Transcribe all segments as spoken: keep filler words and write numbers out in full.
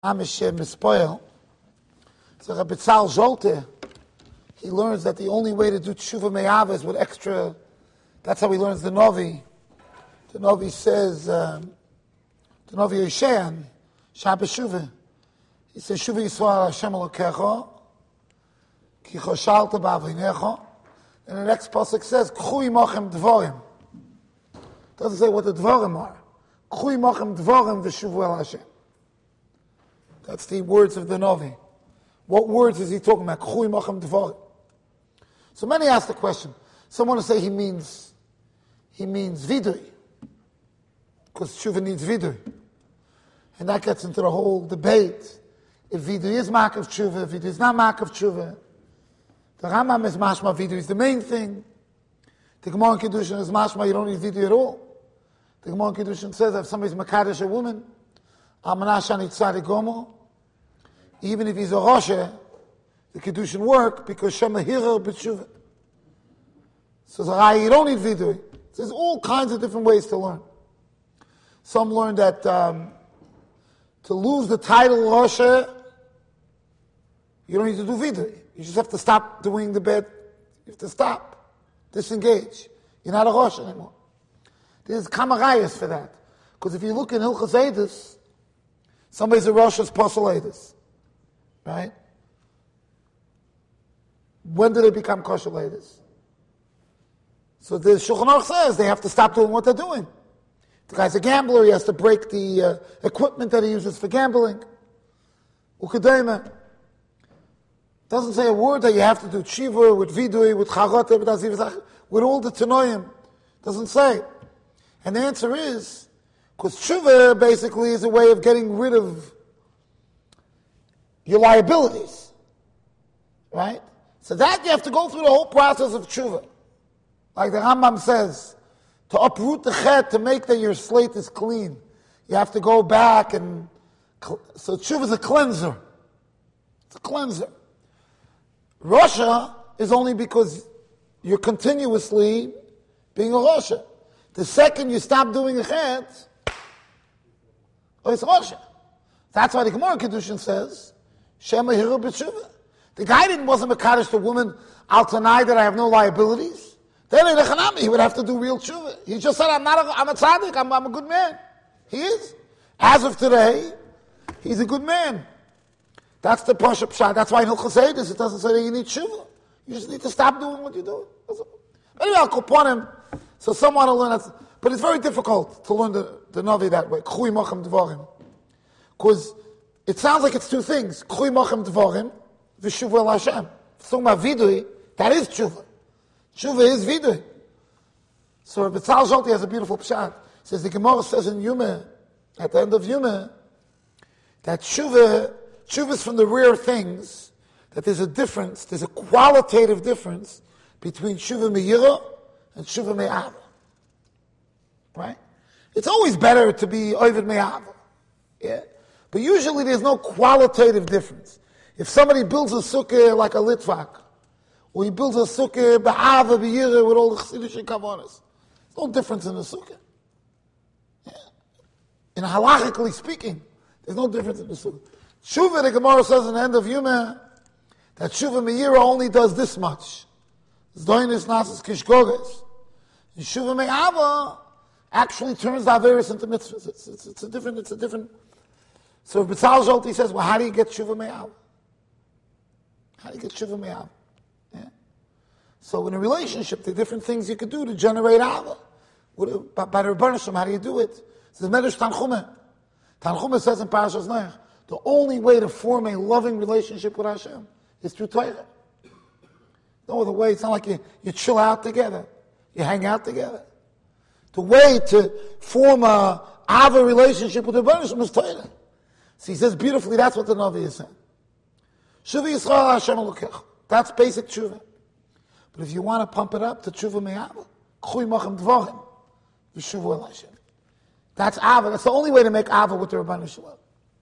Amish Mispoil. So Rabbi Tzal Zolter, he learns that the only way to do tshuva me'ava is with extra. That's how he learns the Novi. The Novi says, um, the Novi Yoshean, Shabbos Shuvah. He says, Shuvah Yisrael Hashem Elokecha, ki choshalta ba'aveinecha. And the next pasuk says, K'chui mochem dvorim. Doesn't say what the dvorim are. K'chui mochem dvorim v'shuvu el Hashem. That's the words of the Novi. What words is he talking about? K'chui mochem dvorim. So many ask the question. Some want to say he means, he means vidui, because tshuva needs vidui. And that gets into the whole debate. If vidui is mak of tshuva, if vidui is not mak of tshuva. The Rambam is mashma vidui is the main thing. The Gemara in Kiddushin is mashma, you don't need vidui at all. The Gemara in Kiddushin says if somebody's makadosh a woman, Amanashani Tzadik Gomo, even if he's a Roshe, the Kiddushin work because Shema Hirer B'tshuva. So you don't need vidui. There's all kinds of different ways to learn. Some learn that um, to lose the title Roshe, you don't need to do vidui. You just have to stop doing the bed. You have to stop, disengage. You're not a Rosh anymore. There's kamarayas for that. Because if you look in Hilchos Eidos, somebody's a Rosh as Posel Eidos. Right? When do they become kosher Eidos? So the Shulchan Aruch says they have to stop doing what they're doing. The guy's a gambler, he has to break the uh, equipment that he uses for gambling. Ukadema. Doesn't say a word that you have to do tshiva, with vidui, with charot, with all the tanoim. Doesn't say. And the answer is, because tshuva basically is a way of getting rid of your liabilities. Right? So that you have to go through the whole process of tshuva. Like the Rambam says, to uproot the chet, to make that your slate is clean, you have to go back and... So tshuva is a cleanser. It's a cleanser. Rosha is only because you're continuously being a Rosha. The second you stop doing a chet, oh, it's Rosha. That's why the Gemara in Kiddushin says, Shema Hiru B'tshuva. The guy didn't wasn't mekadosh the woman, I'll deny that I have no liabilities. Then in Echanami, he would have to do real tshuva. He just said, I'm not a, I'm a tzaddik, I'm, I'm a good man. He is. As of today, he's a good man. That's the Pasha Pshat. That's why in Hilchos Eidos it doesn't say that you need tshuva. You just need to stop doing what you're doing. Anyway, I'll kopon him. So some want to learn that. But it's very difficult to learn the, the Navi that way. K'chui mochem dvorim. Because it sounds like it's two things. K'chui mochem dvorim, v'shuvu el Hashem. It's talking about vidui, that is tshuva. Tshuva is vidui. So Rabbi Tzal Zolter has a beautiful pshat. He says the Gemara says in Yuma, at the end of Yuma, that tshuva, tshuva is from the rare things, that there's a difference, there's a qualitative difference between tshuva me'ira and tshuva me'ava. Right? It's always better to be oived me'ava. Yeah? But usually there's no qualitative difference. If somebody builds a sukkah like a litvak, or he builds a sukkah ba'ava b'yira with all the chassidish kavanas, there's no difference in the sukkah. Yeah. And halachically speaking, there's no difference in the sukkah. Tshuva, the Gemara says in the end of Yuma, that Tshuva me'ira only does this much. Zdoinis nasas kishgoges. And Tshuva me'ava actually turns the Averis into mitzvahs. It's, it's, it's a different, it's a different. So B'tzal Zolti says, well, how do you get Tshuva me'ava? How do you get Tshuva me'ava? Yeah. So in a relationship, there are different things you could do to generate Ava. By, by the Rebbeinu Shem, how do you do it? It says Medrash Tanchumah. Tanchumah says in Parashas Noach, the only way to form a loving relationship with Hashem is through Torah. No other way. It's not like you, you chill out together. You hang out together. The way to form a Ava relationship with the Rebbeinu Shem is Torah. So he says beautifully, that's what the Navi is saying. Shuvah Yisrael Hashem Elokecha. That's basic tshuva. But if you want to pump it up to tshuva me'ava, k'chui mochem dvorim, v'shuvu el Hashem. That's Ava. That's the only way to make Ava with the Rebbeinu Shalom.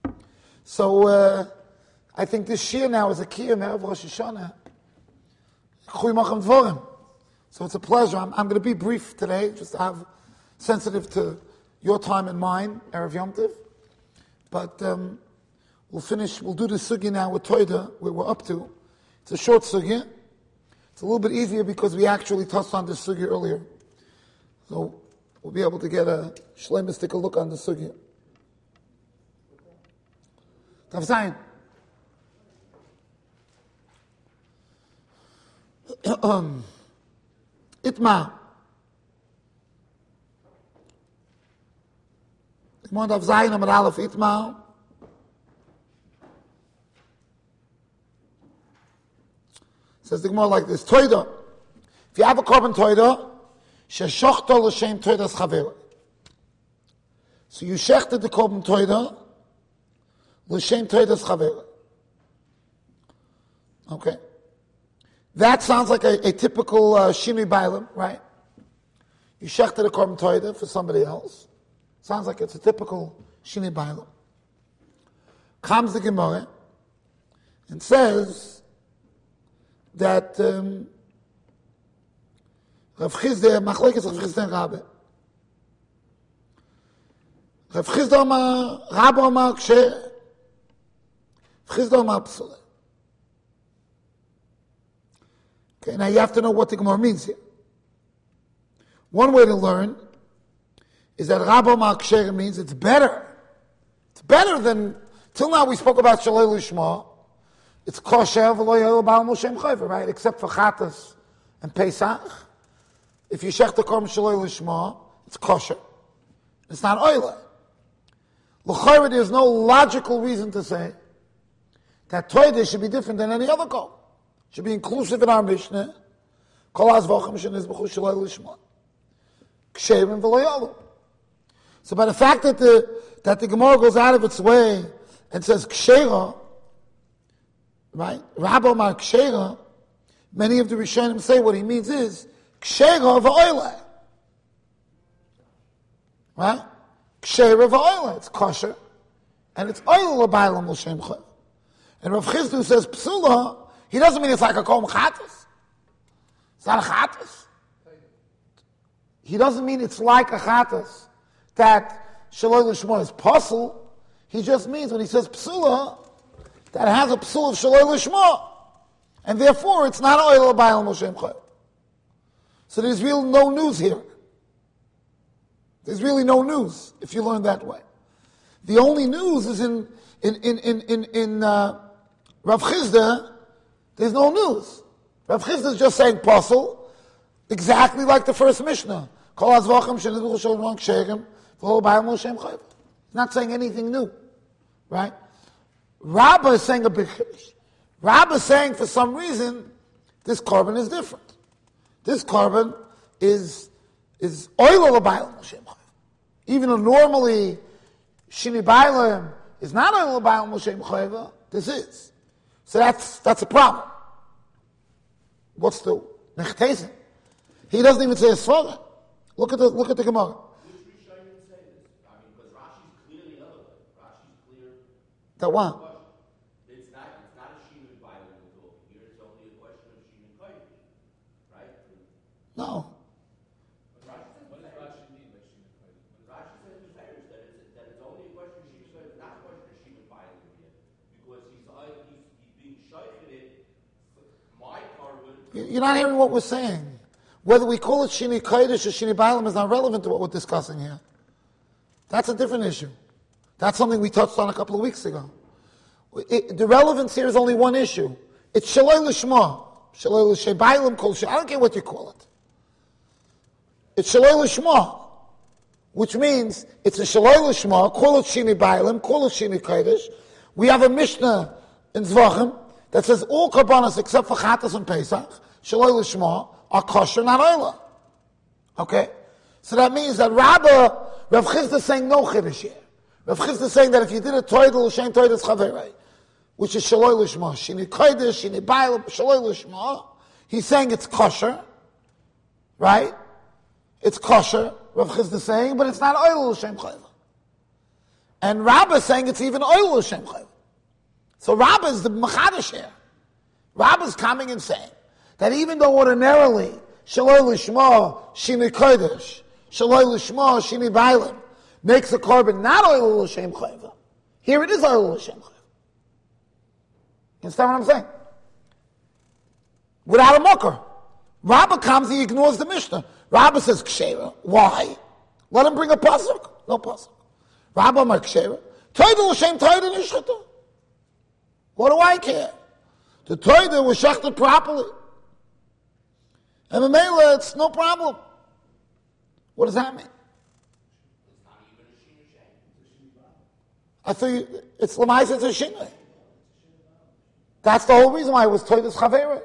So uh, I think this year now is a kiyum Erev Rosh Hashanah. K'chui mochem dvorim. So it's a pleasure. I'm, I'm going to be brief today, just to have sensitive to your time and mine, Erev Yom Tov. But um, We'll finish, we'll do the sugya now with Toida, where we're up to. It's a short sugya. It's a little bit easier because we actually touched on this sugya earlier. So we'll be able to get a shlemistic look on the sugya. Tav Zayin. Itma. Come on, Tav Zayin, Amar Aleph, Itma. Says the Gemara like this: Toida. If you have a korban toida, sheshachta l'shem toidas chaver. So you shechted the korban toida l'shem toidas chaver. Okay, that sounds like a, a typical uh, shinui bailam, right? You shechted a korban toida for somebody else. Sounds like it's a typical shinui bailam. Comes the Gemara and says that um, Rav Chizda, machlekes Rav Chizda and Rabbe. Rav Chizda Amar, Rabbe Amar Ksher, Rav Chizda Amar Psule. Okay, now you have to know what the Gemara means here. One way to learn is that Rabbe Amar Ksher means it's better. It's better than, till now we spoke about Shalei Lishma. It's kosher, right? Except for Chatas and Pesach. If you shech the korban shaloi lishma, it's kosher. It's not oila. L'chayra, there's no logical reason to say that Toida should be different than any other korban. Should be inclusive in our Mishnah. Kol hazvachim shenizbechu shaloi lishma. Ksherim v'lo yalu. So by the fact that the that the Gemara goes out of its way and says kshera, right? Rabbi Amar Kshera, many of the Rishonim say what he means is Kshera v'oile. Right? Kshera v'oile. It's kosher. And it's oile l'baylam l'shem chav. And Rav Chizdu says psula, he doesn't mean it's like a kol chatas. It's not a chatas. He doesn't mean it's like a chatas that shaloi l'shma is puzzle. He just means when he says psula, that has a psul of shaloi lishma, and therefore it's not oil b'ayil Moshe Chav. So there's real no news here. There's really no news if you learn that way. The only news is in in in in in, in uh, Rav Chizda. There's no news. Rav Chizda is just saying pasul, exactly like the first Mishnah. Kol hazvachim shenizbechu shalom ksherim v'lo b'ayil Moshe Chav. He's not saying anything new, right? Rabbah is saying a big chiddush. Rabbah is saying for some reason this korban is different. This korban is is oil l'baylam Moshe Chav. Even though normally shini baylam is not oil l'baylam Moshe Chav, this is. So that's that's a problem. What's the nechtesen? He doesn't even say a svara. Look at the look at the Gemara. Which Rishonim say this? I mean, because Rashi's clearly other way. Rashi's clear. That one. No. What does Rashi mean by Shimon Kodesh? Rashi says in Zayers that it's, that it's only a question of Shimon Kodesh, not a question of Shimon Kodesh here. Because he's, uh, he's, he's being shaykhid it, my korban. You're not hearing what we're saying. Whether we call it Shini Kodesh or Shini Bailam is not relevant to what we're discussing here. That's a different issue. That's something we touched on a couple of weeks ago. It, the relevance here is only one issue. It's Shaloi Lishma. Shaloi L'Shei Bailam Kol Shei. I don't care what you call it. It's Shaloi Lishma, which means it's a Shaloi Lishma, call it Shini Bailam, call it Shini Kodesh. We have a Mishnah in Zvachim that says all Karbanos except for Chatas and Pesach, Shaloi Lishma, are kosher, not oila. Okay? So that means that Rabbah, Rav Chizda is saying no Chiddush here. Rav Chizda is saying that if you did a Toidel, L'Shem Toidel Chaverei, which is Shaloi Lishma, Shini Kodesh, Shini Bailam, Shaloi Lishma, he's saying it's kosher, right? It's kosher, Rav Chizda is saying, but it's not oil l'shem chayv. And Rabbah is saying it's even oil l'shem chayv. So Rabbah is the machadish here. Rabbah is coming and saying that even though ordinarily shaloi l'shma shini kodesh, shaloi l'shma shini bailim makes a korban not oil l'shem chayv, here it is oil l'shem chayv. You understand what I'm saying? Without a mucker. Rabbah comes, he ignores the Mishnah. Rabbah says, Kshera. Why? Let him bring a pasuk. No pasuk. Rabbah mar Kshera. Toida l'shem toida nishchata. What do I care? The toida was shechted properly. And the Mela, it's no problem. What does that mean? It's not even a shina shem. I thought you, it's Lamais, it's a shina. That's the whole reason why it was toidas chavera.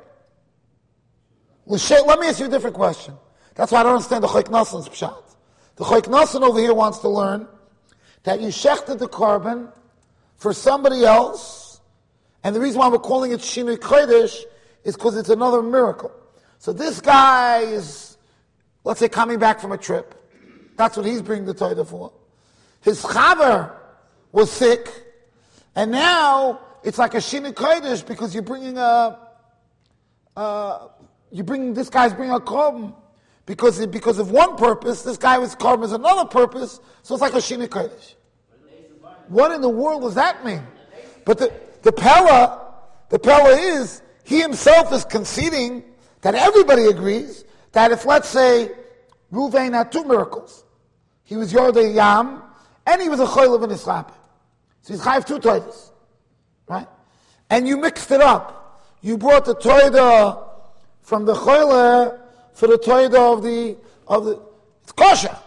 Let me ask you a different question. That's why I don't understand the Choik Nasan's pshat. The Choik Nasan over here wants to learn that you shechted the carbon for somebody else, and the reason why we're calling it Shinui Kodesh is because it's another miracle. So this guy is, let's say, coming back from a trip. That's what he's bringing the Torah for. His chaver was sick, and now it's like a Shinui Kodesh because you're bringing a, uh, you're bringing, this guy's bringing a korban because, because of one purpose, this guy was korban is another purpose, so it's like a Shinui Kodesh. What in the world does that mean? But the, the Pella, the Pella is, he himself is conceding that everybody agrees that if, let's say, Ruvain had two miracles, he was Yordei Yam, and he was a Choylev in Israel. So he's Chayiv two Toidas, right? And you mixed it up. You brought the Toida from the Choyle for the Toida of the, of the, it's kosher.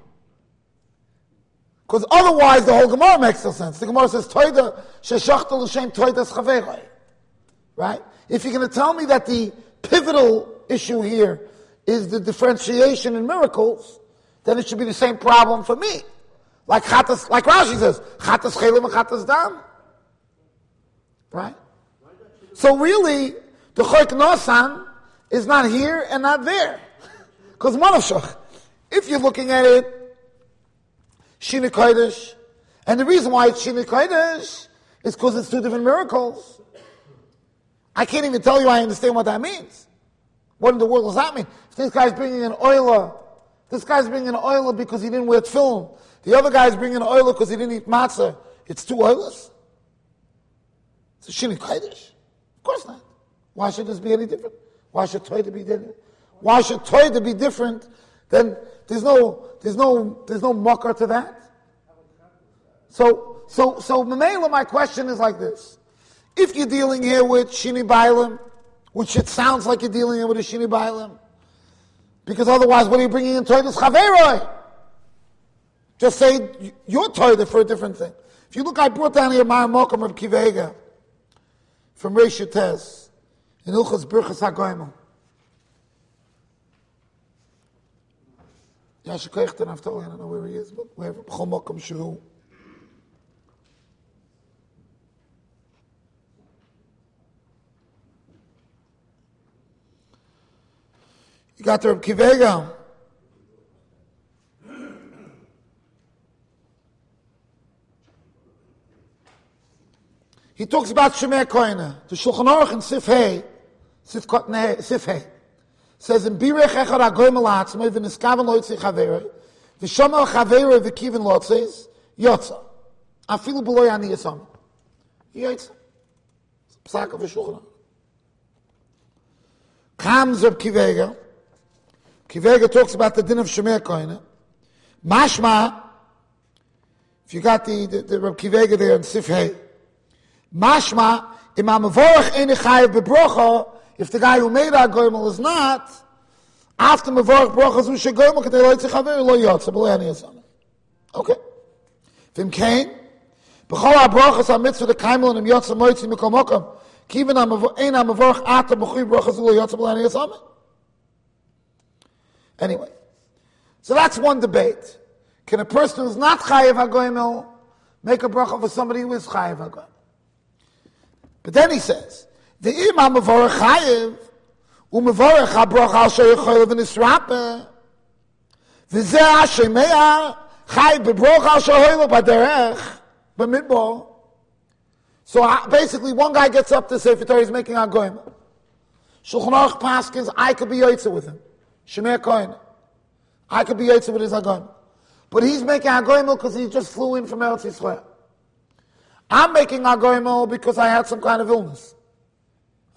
Because otherwise the whole Gemara makes no sense. The Gemara says, Toida, sheshachta l'shem Toidas chaveroi. Right? If you're going to tell me that the pivotal issue here is the differentiation in miracles, then it should be the same problem for me. Like chatas, like Rashi says, chatas chelim and chatas dam. Right? So really, the Choik Nosan is not here and not there. Because Manavshach, if you're looking at it, Shinui Kodesh, and the reason why it's Shinui Kodesh is because it's two different miracles. I can't even tell you I understand what that means. What in the world does that mean? If this guy's bringing an oiler, this guy's bringing an oiler because he didn't wear tefillin, the other guy's bringing an oiler because he didn't eat matzah, it's two oilers? It's a Shinui Kodesh? Of course not. Why should this be any different? Why should Toida be different? Why should Toida be different? Then there's no, there's no, there's no mucker to that. So, so, so, Mamela, my question is like this. If you're dealing here with Shini Bailim, which it sounds like you're dealing here with a Shini Bailim, because otherwise what are you bringing in Toidas Chaveroi? Just say your Toida for a different thing. If you look, I brought down here Mar Mokum of Kivega from Reish Yutes in Ilchas Birchas HaGoimel. Yashikoychten Naftali, I don't know where he is, but wherever B'chol Mokum Shehu. You got the Reb Kivega. He talks about Shemer Koine. The Shulchan Aruch in Sif Hey, Sif Kotne, Sif Hey, says in Birech Echad HaGoim L'Atzmai v'Niskaven Loitzei Chaverei v'Shomer Chaverei v'Kiven Lotzeis Yotza Afilu B'Lo Yani Yisam Yotza Psak of the Shulchan Aruch. Comes Reb Kivega. Kivega talks about the din of Shemer Koine. Mashma, if you got the, the, the Reb Kivega there in Sif Hey, Mashma, Imam Mavorach Ein Chayev B'Brocha, if the guy who made our goymel is not, after Mavorach Brocha Zu Shegoymel, Ketei Lo Yitzich Haver, Lo Yotze, B'Lo Yani Yisam. Okay. V'im Kain, B'chol HaBrochas HaMitzvah, the Kaimel, and Yotze Moitzi Mikol Mokom, Kiven Ein HaMavorach Ata B'chui Brocha Zu Lo Yotze, B'Lo Yani Yisam. Anyway, so that's one debate. Can a person who's not Chayev HaGoymel make a bracha for somebody who is Chayev HaGoymel? But then he says, the imam mevorach chayev, umevorach habrach al sheyechoyel v'nisrape, v'zeh hashemea chayev b'broch al sheyechoyel b'derech b'midbar. So uh, basically, one guy gets up to say, if he's making a goyim, Shulchan Aruch paskins, I could be yotze with him. Shemer Kohen. I could be yotze with his agoyim. But he's making a goyim because he just flew in from Eretz Yisrael. I'm making a goymel because I had some kind of illness.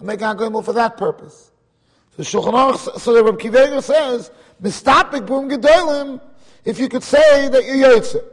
I'm making Agoimel for that purpose. So Shulchan Aruch, so the Reb Akiva Eiger says, Mistapik b'um gedolim, if you could say that you're Yotzeh.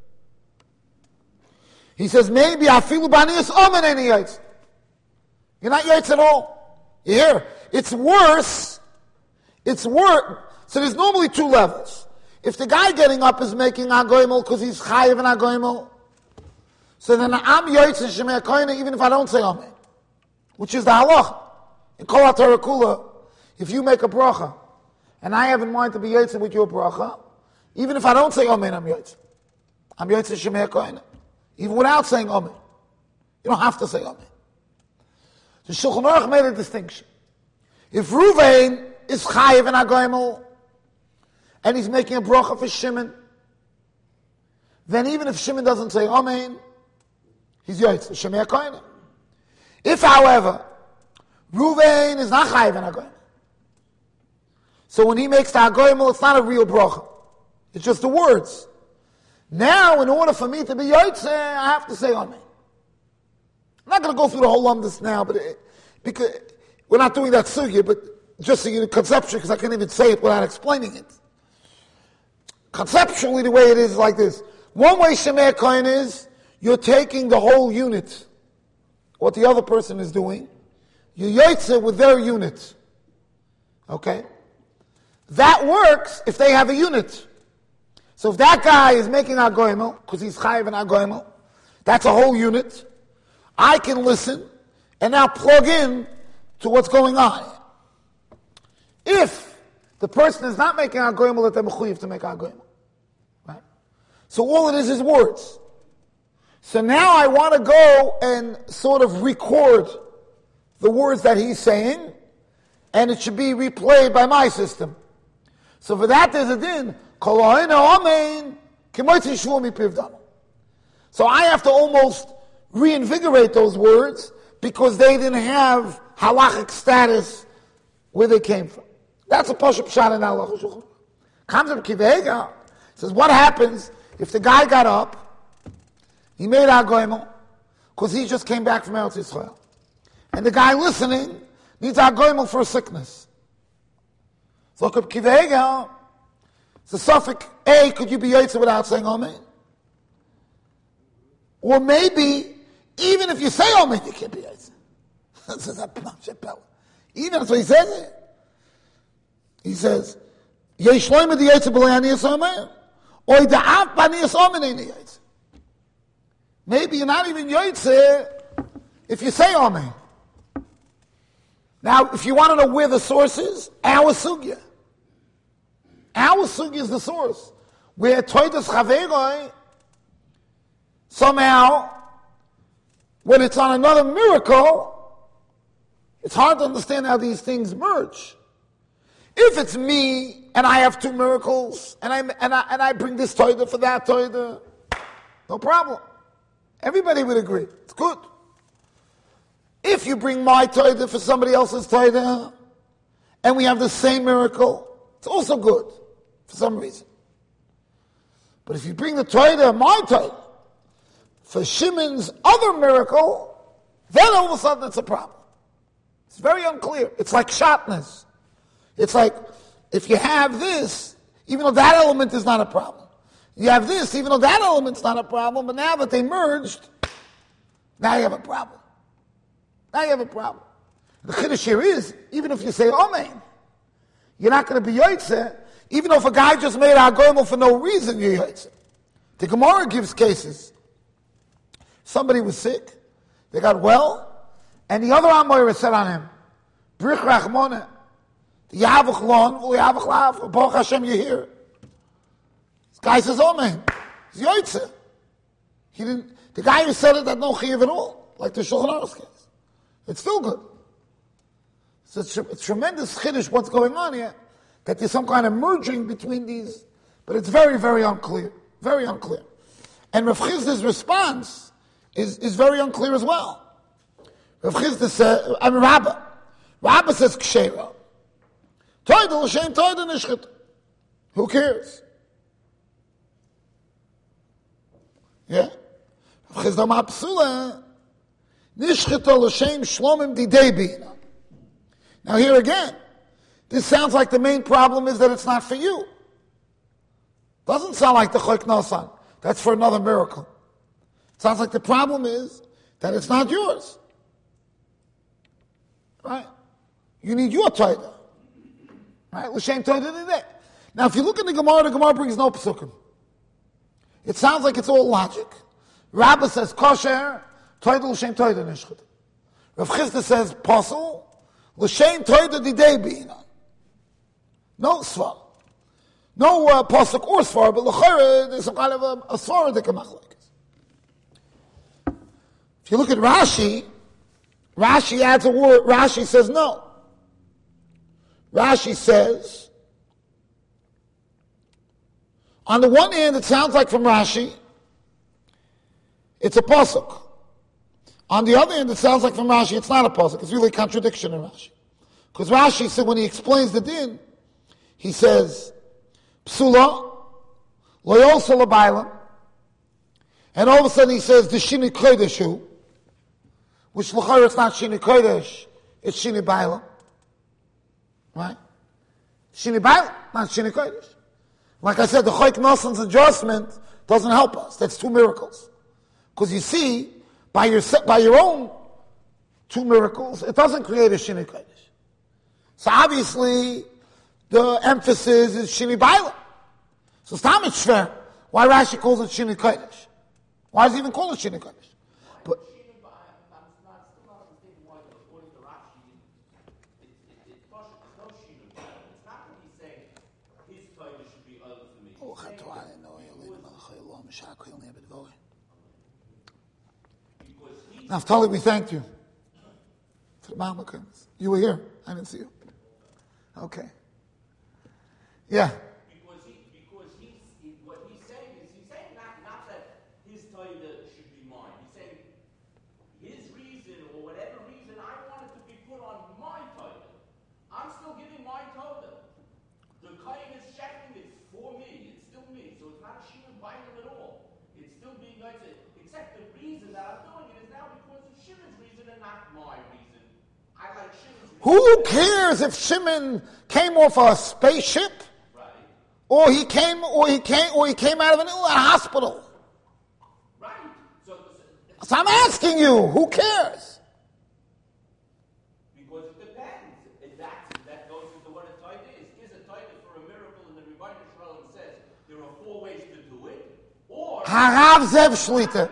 He says, maybe afilu b'anias omen any Yotzeh. You're not Yotzeh at all. You hear? It's worse. It's worse. So there's normally two levels. If the guy getting up is making Agoimel because he's chayiv and Agoimel, so then I'm Yotzeh Shemei Koine even if I don't say Amen. Which is the halacha. In Kol HaTorah Kula, if you make a bracha, and I have in mind to be Yotzeh with your bracha, even if I don't say Amen, I'm Yotzeh. I'm Yotzeh Shemei Koine. Even without saying Amen. You don't have to say Amen. The Shulchan Aruch made a distinction. If Ruvain is chayiv and Agoimel, and he's making a bracha for Shimon, then even if Shimon doesn't say Amen, he's Yotzeh Shemei Koine. If, however, Ruvain is not chayiv and Agoimel, so when he makes the Agoimel, it's not a real bracha. It's just the words. Now, in order for me to be Yotzeh, I have to say Amen. I'm not going to go through the whole lumdus now, but it, because we're not doing that sugya, but just so you get a conception, because I can't even say it without explaining it. Conceptually, the way it is is like this. One way Shemei Kohen is, you're taking the whole unit, what the other person is doing, you Yotzeh with their unit. Okay? That works if they have a unit. So if that guy is making Agoimel, because he's chayiv and Agoimel, that's a whole unit. I can listen and now plug in to what's going on. If the person is not making Agoimel, that they're mechuyev to make Agoimel. Right? So all it is is words. So now I want to go and sort of record the words that he's saying, and it should be replayed by my system. So for that there's a din. So I have to almost reinvigorate those words because they didn't have halachic status where they came from. That's a pashup shot in halacha. Comes up Akiva Eiger, says, what happens if the guy got up, he made Agoimel, because he just came back from Eretz Yisrael, and the guy listening needs Agoimel for a sickness. So Akiva Eiger, the suffix A, could you be Yotzeh without saying Amen? Or maybe, even if you say Amen, you can't be Yotzeh. Even that's what he says it. He says, Yesh loyme di Yotzeh b'lei aniyas Amen. Or da'af b'aniyas Amen ain't Yotzeh. Maybe you're not even Yotzeh if you say Amen. Now, if you want to know where the source is, our sugya. Our sugya is the source. Where Toidas Chaveroi, somehow, when it's on another miracle, it's hard to understand how these things merge. If it's me, and I have two miracles, and I and I, and I bring this Toida for that Toida, no problem. Everybody would agree. It's good. If you bring my Toida for somebody else's Toida, and we have the same miracle, it's also good, for some reason. But if you bring the Toida, my Toida, for Shimon's other miracle, then all of a sudden it's a problem. It's very unclear. It's like shatnez. It's like, if you have this, even though that element is not a problem. You have this, even though that element's not a problem, but now that they merged, now you have a problem. Now you have a problem. The chiddush here is, even if you say Amen, you're not going to be Yotzeh, even though if a guy just made Agoimel for no reason, you're Yotzeh. The Gemara gives cases. Somebody was sick, they got well, and the other Amoira said on him, Brich Rachmona, Yavach Lon, Yavach Lav, Baruch Hashem, you're here. This guy says, Amen. He's Yotzeh. He didn't, the guy who said it had no chiyuv at all, like the Shulchan Aruch case. It's still good. So it's a, it's a tremendous chiddush what's going on here, that there's some kind of merging between these, but it's very, very unclear. Very unclear. And Rav Chizda's response is, is very unclear as well. Rav Chizda says, I mean, Rabbah. Rabbah says, Kshera. Toida l'shem toida nishchit. Who cares? Yeah? Rav Chizda ma psula, nishchit l'shem shlomim didei bina. Now here again, this sounds like the main problem is that it's not for you. Doesn't sound like the Choik Nosan. That's for another miracle. It sounds like the problem is that it's not yours. Right? You need your Torah. Right? L'shem Torah today. Now if you look at the Gemara, the Gemara brings no Pesukim. It sounds like it's all logic. Rabbah says kosher, Torah l'shem Torah nishchut. Rav Chisda says posel, l'shem Torah didei b'ina. No svar. No uh, posuk or svar, but l'chayre, there's some kind of a, a svar that can make like. If you look at Rashi, Rashi adds a word. Rashi says no. Rashi says, on the one hand, it sounds like from Rashi, it's a pasuk. On the other hand, it sounds like from Rashi, it's not a pasuk. It's really a contradiction in Rashi. Because Rashi said, when he explains the din, he says, psula, loyolsa l'bailam, and all of a sudden he says, the shini kodesh, which l'chayr it's not shini kodesh, it's shini bailam. Right? Shini bailam, not shini kodesh. Like I said, the Choik Nosan's adjustment doesn't help us. That's two miracles. Because you see, by your by your own two miracles, it doesn't create a Shini Kodesh. So obviously, the emphasis is Shini Bailam. So it's not much fair. Why Rashi calls it Shini Kodesh? Why does he even call it Shini Kodesh? But Naftali, we thanked you for the Mahamakans. You were here. I didn't see you. Okay. Yeah. Because he, because he's, he, what he's saying is, he's saying not, not that his Torah should be mine. He's saying his reason, or whatever reason I want it to be put on my Torah. I'm still giving my Torah. The Kohen is checking it for me. It's still me. So it's not a Shimon Bailam at all. It's still being nice, except the reason that I'm doing it is now because of Shimon's reason and not my reason. I like Shimon's reason. Who cares if Shimon came off a spaceship, Right. or he came, or he came, or he came out of an, a hospital? Right. So, so, So I'm asking you, who cares? because it depends. If that's, that goes into what a Torah is. Is a Torah for a miracle, and the Rebbeinu Shalom says there are four ways to do it, or Harav Zev Shlita.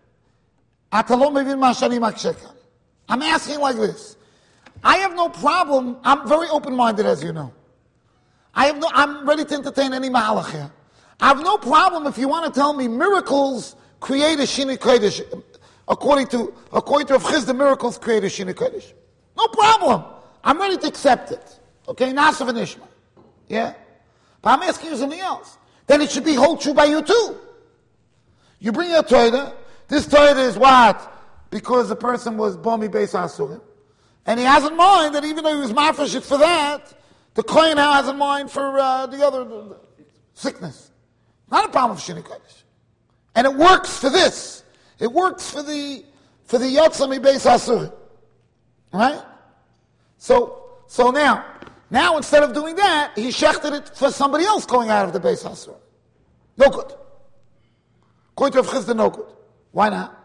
Atalom mevin ma shani maksheka. I'm asking like this. I have no problem. I'm very open-minded, as you know. I have no. I'm ready to entertain any mahalach here. I have no problem if you want to tell me miracles create a shini kodesh. According to according to Rav Chisda, miracles create a shini kodesh. No problem. I'm ready to accept it. Okay, Nasav and Ishma. Yeah, but I'm asking you something else. Then it should be hold true by you too. You bring your Torah. This Torah is what? Because the person was Bomi Beis Asurim. And he has in mind that even though he was mafresh for that, the Kohen now has in mind for uh, the other the, the sickness. Not a problem for Shini Kodesh. And it works for this. It works for the for the Yotzami Beis Asurim. Right? So so now, now instead of doing that, he shechted it for somebody else going out of the Beis Asurim. No good. According to Rav Chisda, no good. Why not?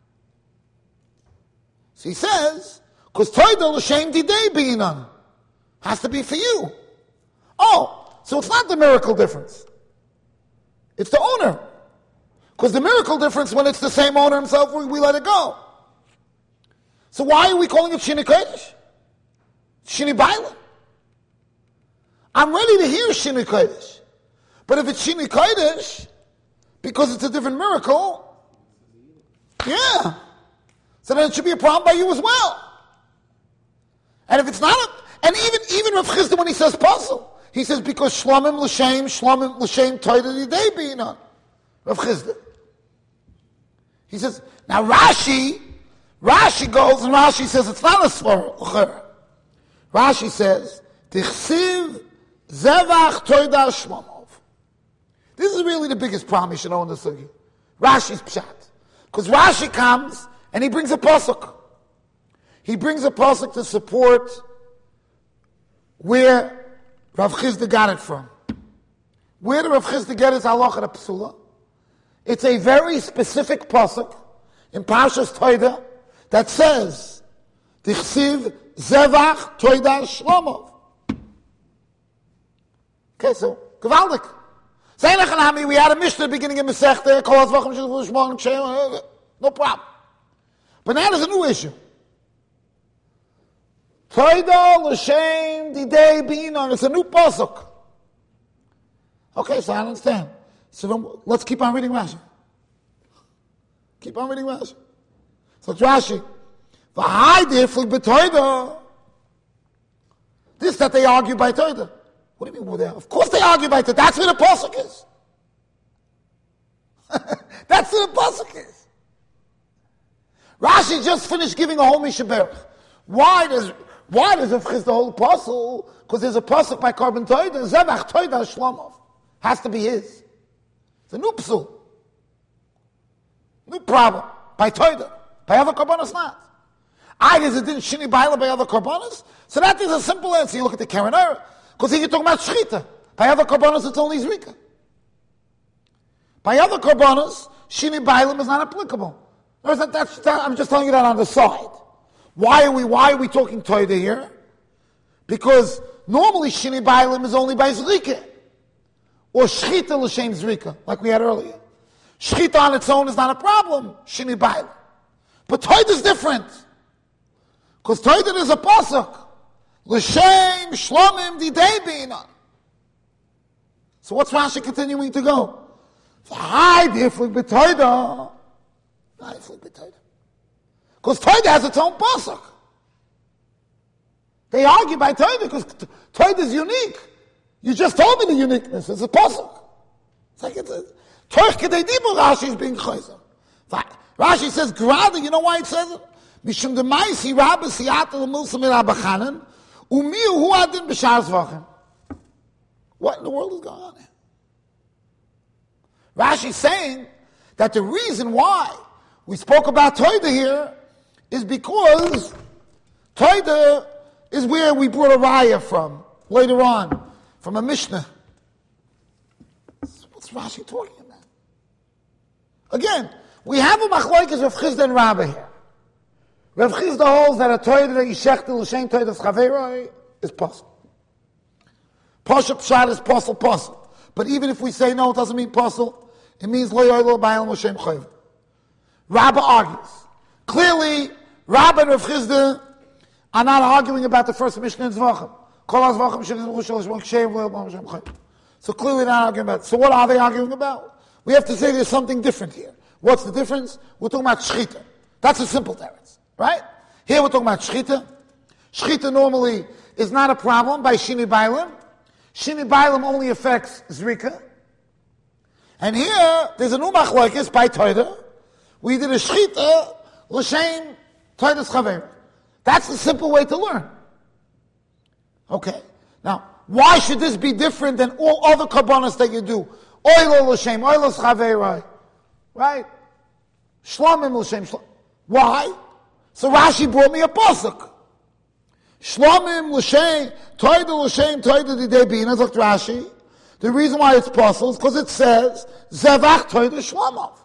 So he says, because Toida l'shem didei b'inan has to be for you. Oh, so it's not the miracle difference. It's the owner. Because the miracle difference, when it's the same owner himself, we, we let it go. So why are we calling it Shini Kodesh? Shini Bailam. I'm ready to hear Shini Kodesh. But if it's Shini Kodesh, because it's a different miracle, yeah. So then it should be a problem by you as well. And if it's not a, and even, even Rav Chisda, when he says puzzle, he says because Shlomim l'shem, Shlomim l'shem Torah didei b'inan. Rav Chisda. He says, now Rashi, Rashi goes and Rashi says it's not a svara. Rashi says, Tichsiv zevach Torah shmomov. This is really the biggest problem you should know in the sugi. Rashi's pshat. Because Rashi comes and he brings a pasuk. He brings a pasuk to support where Rav Chisda got it from. Where did Rav Chisda get his halacha psula? It's a very specific pasuk in Parshas Toida that says, Tichsiv Zevach Toida Shlomov. Okay, so, gewaldig. Zaynachanami, we had a Mishnah beginning in Masechta, Kolas Vachim Shilvu Shmon, Kshem, no problem. But now there's a new issue. Toida L'Shem Didei B'inon, it's a new pasuk. Okay, so I understand. So don't, let's keep on reading Rashi. Keep on reading Rashi. So it's Rashi. V'haidif b'toida. This that they argue by toida. What do you mean over there? Of course they argue by toida. That's where the pasuk is. That's where the pasuk is. Rashi just finished giving a whole Mishaberach. Why does why does it the whole pasuk? Because there's a pasuk by Korban Toida. Zevach Toida Shlomov. Has to be his. It's a new psul. New problem. By Toida. By other Korbanos not. I guess it didn't shini baila by other Korbanos. So that is a simple answer. You look at the Karen Era. Because here you're talking about Shchita. By other Korbanos it's only Zrika. By other Korbanos, shini bailim is not applicable. That, that's, that, I'm just telling you that on the side. Why are we, why are we talking Toida here? Because normally shini bailim is only by Zrika. Or Shchita l'shem Zrika, like we had earlier. Shchita on its own is not a problem, shini bailim. But Toida is different. Because Toida is a pasuk. L'shem shlomim didei b'inon. So what's Rashi continuing to go? V'hai diflik b'Toida. Diflik b'Toida. Because Toida has its own pasuk. They argue by Toida because Toida is unique. You just told me the uniqueness. It's a pasuk. It's like it's a Torch Kedei Dibur. Rashi is being chayzer. Rashi says, "Grada." You know why it says it? Mishum demaisi rabbi siyatel mulsa mirabachanan umiu hu adin b'shar zvachim. What in the world is going on here? Rashi is saying that the reason why we spoke about Toida here is because Toida is where we brought a raya from later on, from a Mishnah. What's Rashi talking about? Again, we have a machlokes of Chisda and Rabba here. Rav Chisda holds that a Toida that yishechtel l'shem Toidas chaveroi is possible. Pasha pshat is possible, possible. But even if we say no, it doesn't mean possible. It means lo yoylo b'ayel Moshem chayv. Rabba argues. Clearly, Rabba and Rav Chisda are not arguing about the first Mishnah in Zvachim. So clearly they're not arguing about it. So what are they arguing about? We have to say there's something different here. What's the difference? We're talking about Shchita. That's a simple difference, right? Here we're talking about Shchita. Shchita normally is not a problem by Shini Bailim. Shini Bailim only affects Zrika. And here, there's a new machlokes by Toida. We did a Shchita l'shem Toidas chaver. That's the simple way to learn. Okay. Now, why should this be different than all other karbanos that you do? Oilo l'shem, oilos chaveroi. Right? Shlomim l'shem, shlom. Why? So Rashi brought me a pasuk. Shlomim l'shem, toida l'shem, toida didei bina, sagt Rashi. The reason why it's possible is because it says, zevach toida shlomov.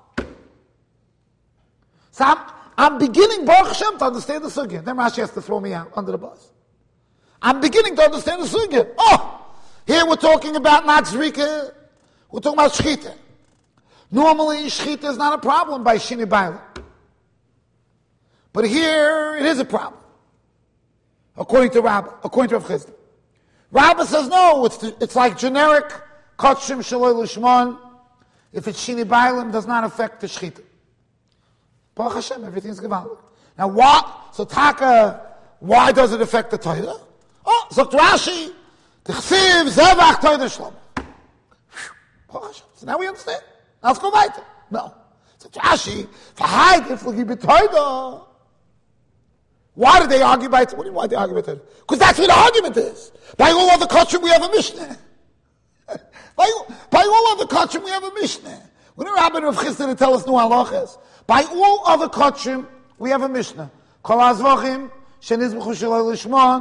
So I'm, I'm beginning, Baruch Hashem, to understand the sugya. Then Rashi has to throw me out under the bus. I'm beginning to understand the sugya. Oh, here we're talking about not Zrika, we're talking about Shchita. Normally, Shchita is not a problem by Shini Bailim. But here, it is a problem. According to Rabbah, according to Rav Chisda. Rabbah says no, it's, it's like generic Kotshim Shaloi Lishmon. If it's Shini Bailim, does not affect the Shchita. Baruch Hashem, everything's gewaldig. Now what? So Taka, why does it affect the Torah? Oh, so Rashi, T'chsiv Zevach Torah Shlom. Baruch Hashem. So now we understand. Now let's go weiter. No. So Rashi, V'haid if we be Torah. Why did they argue by it? What do you mean why they argue by it? Because that's what the argument is. By all other culture we have a Mishnah. by, by all other culture we have a Mishnah. We don't have Rav Chisda to tell us no halachas. By all other kachim, we have a Mishnah. Kol hazvachim, shenizbuchu shaloi lishmon,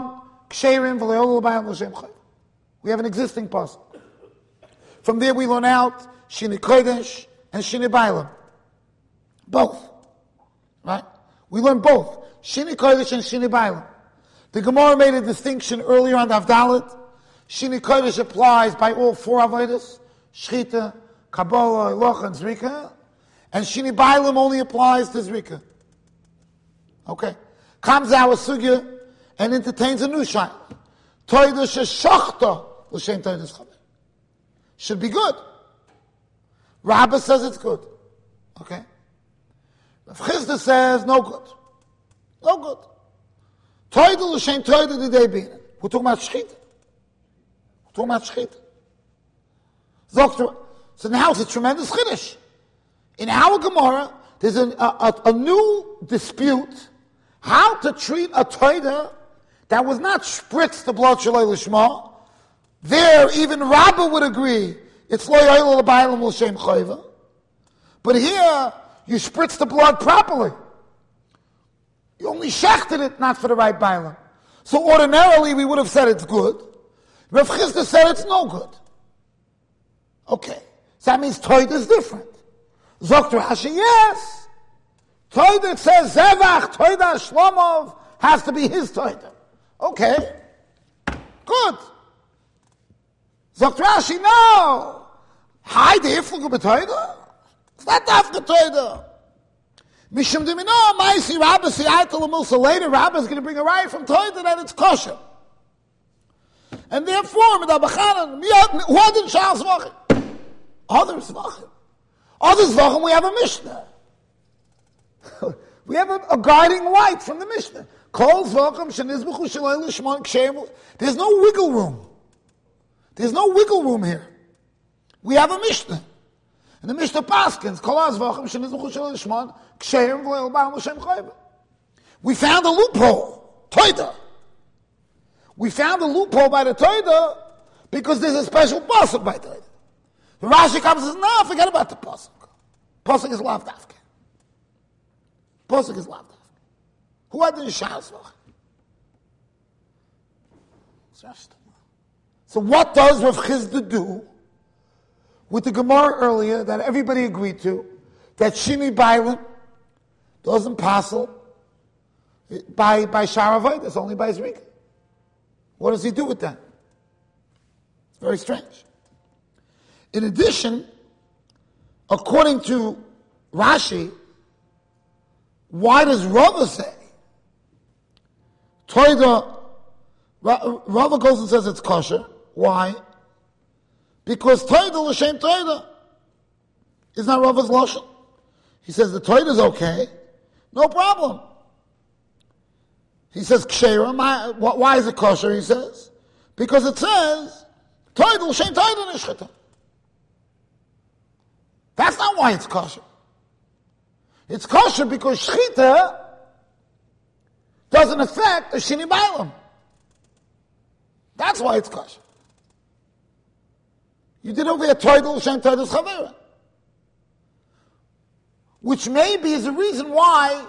ksherim v'le'olol b'ayim l'shem chayv. We have an existing pasuk. From there we learn out Shini Kodesh and Shini Bailam. Both. Right? We learn both. Shini Kodesh and Shini Bailam. The Gemara made a distinction earlier on the Avdalit. Shini Kodesh applies by all four avodas: Shchita, Kabbalah, Elocha, and Zrika. And Shini Bailam only applies to Zrika. Okay. Comes our sugya and entertains a new shayla. Toida sheshachta l'shem toidas chaver. Should be good. Rabbah says it's good. Okay. Rav Chisda says no good. No good. Toida l'shem toida the day being. We're talking about shchita. We're talking about shchita. So now it's a tremendous chiddush. In our Gemara, there's a, a, a new dispute how to treat a toida that was not spritz the blood shalei lishma. There, even Rabbah would agree it's lo yoyel l'baylam l'shem chayva. But here, you spritz the blood properly. You only shechted it, not for the right baylam. So ordinarily, we would have said it's good. Rav Chisda said it's no good. Okay, so that means toida is different. Zok Rashi, yes. Toida says zevach, toida shlomov has to be his toida. Okay, good. Zok Rashi, no. Hi, the ifluga b'toida. It's not dafka toida. Mishum dimino, ma'isi Rabbah si'ayta l'mulsa. Later, Rabbah is going to bring a riot from toida that it's kosher. And therefore, Medabachanan, who didn't shal zvachim? Other zvachim. Other zvachim, we have a Mishnah. We have a, a guiding light from the Mishnah. Kol zvachim shenizbuchu shalei l'shmon kshem. There's no wiggle room. There's no wiggle room here. We have a Mishnah. And the Mishnah paskins, kol zvachim shenizbuchu shalei l'shmon kshem v'le'el ba'al l'shem chayva. We found a loophole. Toida. We found a loophole by the Toida because there's a special pasuk by Toida. The Rashi comes and says, no, forget about the pasuk. Pasuk is lav dafke. Pasuk is lav dafke. Who had the Yishas? So what does Rav Chisda do with the Gemara earlier that everybody agreed to, that Shini Bailam doesn't passel by, by Sharavayt, it's only by Zrika? What does he do with that? It's very strange. In addition, according to Rashi, why does Rava say? Toida, Rava goes and says it's kosher. Why? Because Toida l'shem Toida is not Rava's lashon. He says the Toida is okay, no problem. He says kshera. Why is it kosher? He says because it says Toida l'shem Toida nishchata. That's not why it's kosher. It's kosher because shchita doesn't affect the shini bailam. That's why it's kosher. You did over here toidel l'shem toidel chavera, which maybe is the reason why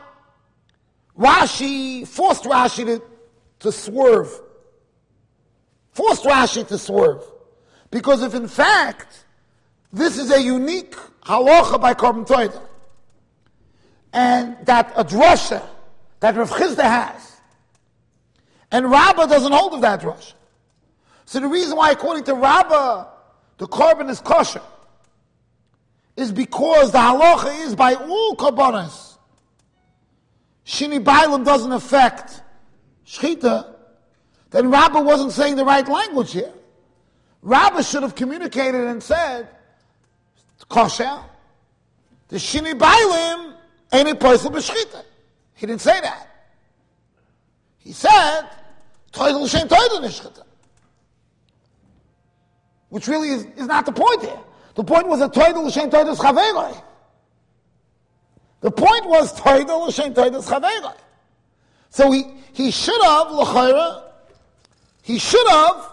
Rashi forced Rashi to, to swerve. Forced Rashi to swerve. Because if in fact this is a unique halacha by Korban Toida, and that a drasha that Rav Chisda has, and Rabbah doesn't hold of that drasha. So the reason why, according to Rabbah, the korban is kosher is because the halacha is by all korbanos. Shini Bailam doesn't affect shchita. Then Rabbah wasn't saying the right language here. Rabbah should have communicated and said, kosher, the Shini Bailim ain't a person b'shchita. He didn't say that. He said, toidel l'shem toidel nishchita. Which really is, is not the point here. The point was that toidel l'shem toidel chaveroi. The point was toidel l'shem toidel chaveroi. So he, he should have, l'chayra, he should have,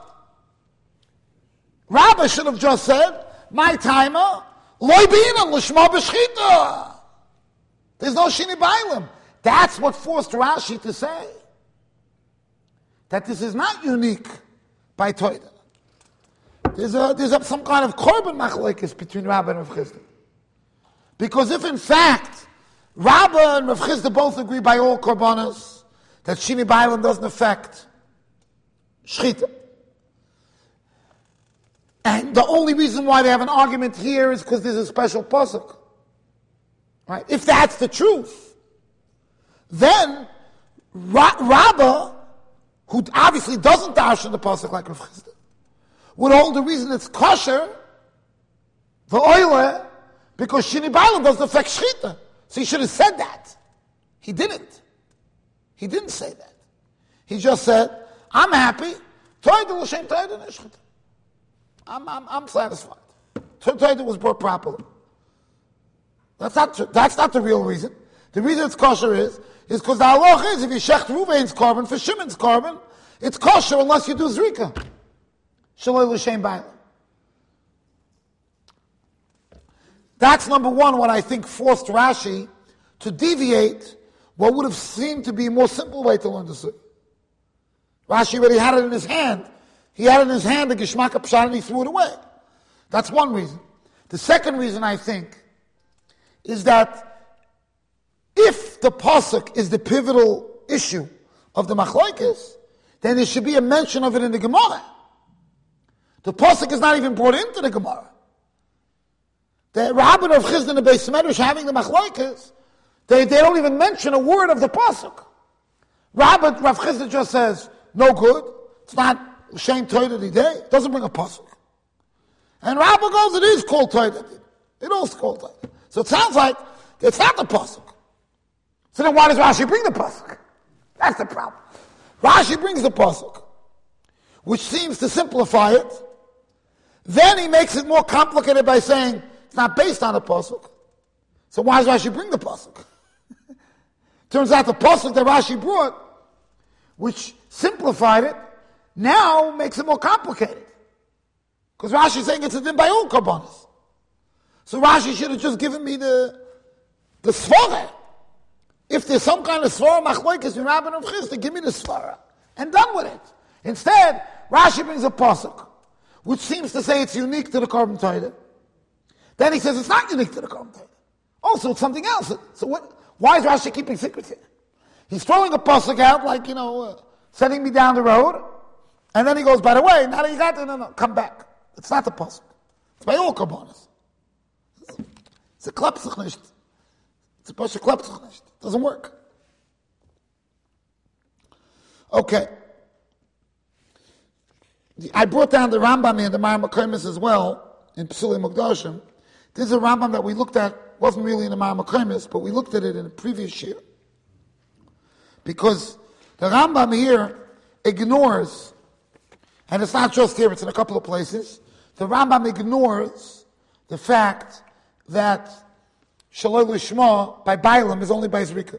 Rabbah should have just said, my timer, loy b'inam l'shma b'shchita. There's no shini bailim. That's what forced Rashi to say. that this is not unique by Torah. There's a, there's a, some kind of korban machlekes between Rabbah and Rav Chisda. Because if in fact Rabbah and Rav Chisda both agree by all korbanos that Shini Bailam doesn't affect Shchita, and the only reason why they have an argument here is because there's a special pasuk, right? If that's the truth, then Ra- Rabbah, who obviously doesn't darshan the pasuk like Rav Chisda, would hold the reason it's kosher, the oile, because Shini Bailam doesn't affect Shchita. So he should have said that. He didn't. He didn't say that. He just said, I'm happy. I'm, I'm, I'm satisfied. Torah was brought properly. That's not, that's not the real reason. The reason it's kosher is, is because the halacha is if you shecht Ruvain's korban for Shimon's korban, it's kosher unless you do zrika. Shaloi l'shem bailam. That's number one, what I think forced Rashi to deviate what would have seemed to be a more simple way to learn the Sukkah. Rashi already had it in his hand. He had it in his hand, the Geshmak HaPshat, and he threw it away. That's one reason. The second reason, I think, is that if the pasuk is the pivotal issue of the machlokes, then there should be a mention of it in the Gemara. The pasuk is not even brought into the Gemara. The Rabbah of Chisda and the Beis Medrash having the machlokes, they, they don't even mention a word of the pasuk. Rabbah, Rav Chisda just says, no good. It's not Shem Torah today. It doesn't bring a pasuk. And Rabbah goes, it is called Torah. It is called Torah. So it sounds like it's not the pasuk. So then why does Rashi bring the pasuk? That's the problem. Rashi brings the pasuk, which seems to simplify it. Then he makes it more complicated by saying it's not based on the pasuk. So why does Rashi bring the pasuk? Turns out the pasuk that Rashi brought, which simplified it, now makes it more complicated. Because Rashi is saying it's a din by all korbanos. So Rashi should have just given me the the svara. If there's some kind of svara machlokes in Rabbah and Chisda, give me the svara and done with it. Instead, Rashi brings a pasuk, which seems to say it's unique to the korban Torah. Then he says it's not unique to the korban Torah. Also, it's something else. So what? Why is Rashi keeping secrets here? He's throwing a pasuk out like, you know, uh, sending me down the road, and then he goes, by the way, now that you got it, no, no, come back. It's not the pasuk. It's by all korbanos. It's a klappt sich nicht. It's a pasuk klappt sich nicht. It doesn't work. Okay. I brought down the Rambam and the Mar Makomis as well in Psuli Mukdashim. This is a Rambam that we looked at, wasn't really in the Mar Makomis, but we looked at it in a previous year. Because the Rambam here ignores, and it's not just here, it's in a couple of places, the Rambam ignores the fact that Shaloi Lishma by Bailam is only by Zrika.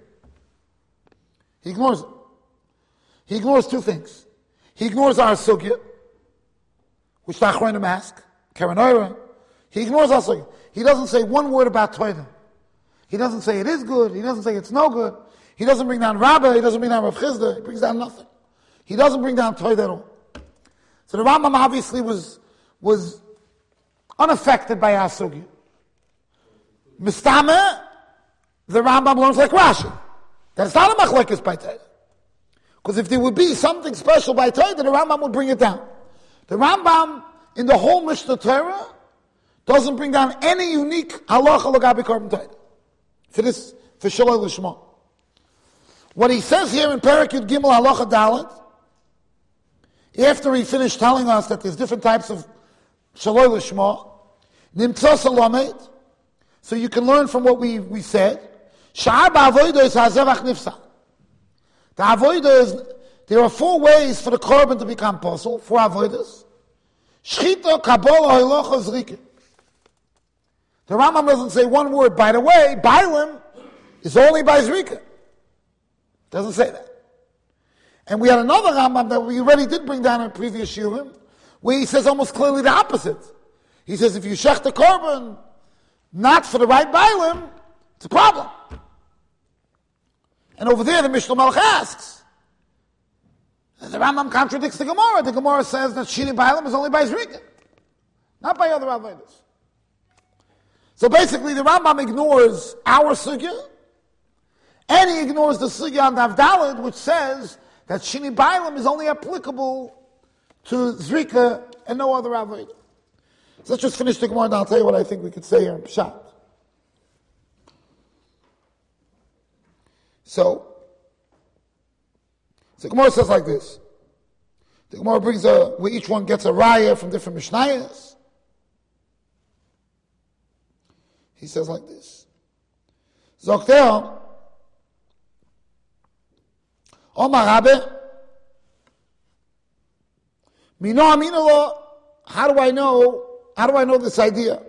He ignores it. He ignores two things. He ignores our Sugya, which the Achronim ask, Karen Oira. He ignores our Sugya. He doesn't say one word about Torah. He doesn't say it is good. He doesn't say it's no good. He doesn't bring down Rabbah. He doesn't bring down Rav Chisda. He brings down nothing. He doesn't bring down Torah at all. So the Rambam obviously was was unaffected by our Sugya. Mistama, the Rambam learns like Rashi. That's not a machlokes by Torah. Because if there would be something special by Torah, then the Rambam would bring it down. The Rambam, in the whole Mishnah Torah, doesn't bring down any unique halacha l'gabi korban Torah. For this, for Shaloi Lishma. What he says here in Perek Yud Gimel halacha Dalet, after he finished telling us that there's different types of Shaloi Lishma, Nimtza Salamed, so you can learn from what we, we said, Sha'ar ba'avodah is ha'zevach nifsa. The avodah is, there are four ways for the korban to become apostle, four avodas. Shchita, Kabbalah, Hilocha, Zrika. The Rambam doesn't say one word. By the way, Bailam is only by Zrika. Doesn't say that. And we had another Rambam that we already did bring down in previous Shurim, where he says almost clearly the opposite. He says if you shech the korban not for the right Bailam, it's a problem. And over there the Mishnah Malach asks, the the Rambam contradicts the Gemara. The Gemara says that Shini Bailam is only by Zrika, not by other Avodas. So basically, the Rambam ignores our sugya, and he ignores the sugya on Daf Daled, which says that Shini Bailam is only applicable to Zrika and no other Avodah. So let's just finish the Gemara, and I'll tell you what I think we could say here in Pshat. So, the Gemara says like this. The Gemara brings a, where each one gets a raya from different Mishnayos. He says like this. Zokter, Omar Rabbe, Mino Aminolo, how do I know, how do I know this idea?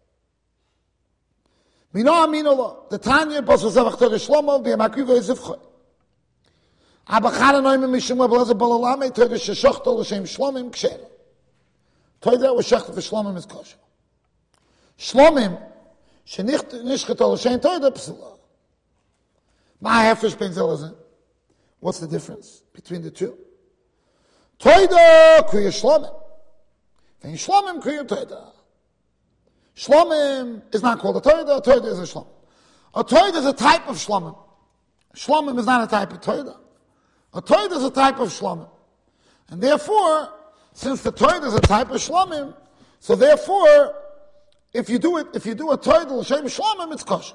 Mino Aminolo, the Tanya, Pasuk Zevach Torah Shlomo, B'yamakiva Yizivchoi. Aber Chana Noime Mishum Ablaza Balalame, Torah Sheshochto L'Shem Shlomim Ksher. Torah L'Shechto V'Shlomim is kosher. Shlomim, Shenichto L'Shem Torah P'sula. Ma Hefesh Ben Zelazin. What's the difference between the two? Torah Kriya Shlomim. V'in Shlomim Kriya Torah. Shlomim is not called a Torah, a Torah is a Shlomim. A Torah is a type of Shlomim. Shlomim is not a type of Torah. A Torah is a type of Shlomim. And therefore, since the Torah is a type of Shlomim, so therefore, if you do it, if you do a Torah L'Shem Shlomim, it's kosher.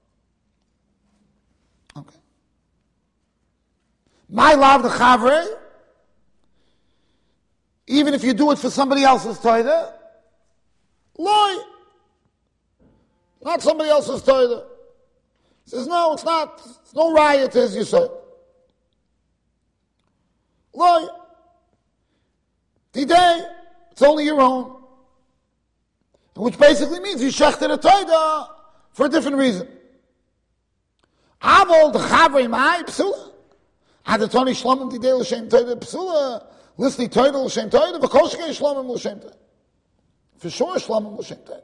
Okay. My love the Chavrei, even if you do it for somebody else's Torah, loy. Not somebody else's Torah. He says, no, it's not. It's no riot, as you say. Loy. Today, it's only your own. Which basically means you shechted a Torah for a different reason. Avol the Chavrei Mai Psula. Adatoni Shlomim Tidei L'Shem Torah Psula. Listening Torah L'Shem Torah. V'kol shekei Shlomim L'Shem Torah. For sure, Shlomim L'Shem Torah.